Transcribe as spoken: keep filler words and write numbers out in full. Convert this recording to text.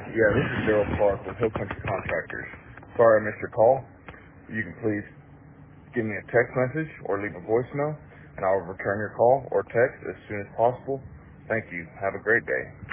Yeah, this is Daryl Clark with Hill Country Contractors. Sorry I missed your call. You can please give me a text message or leave a voicemail, and I will return your call or text as soon as possible. Thank you. Have a great day.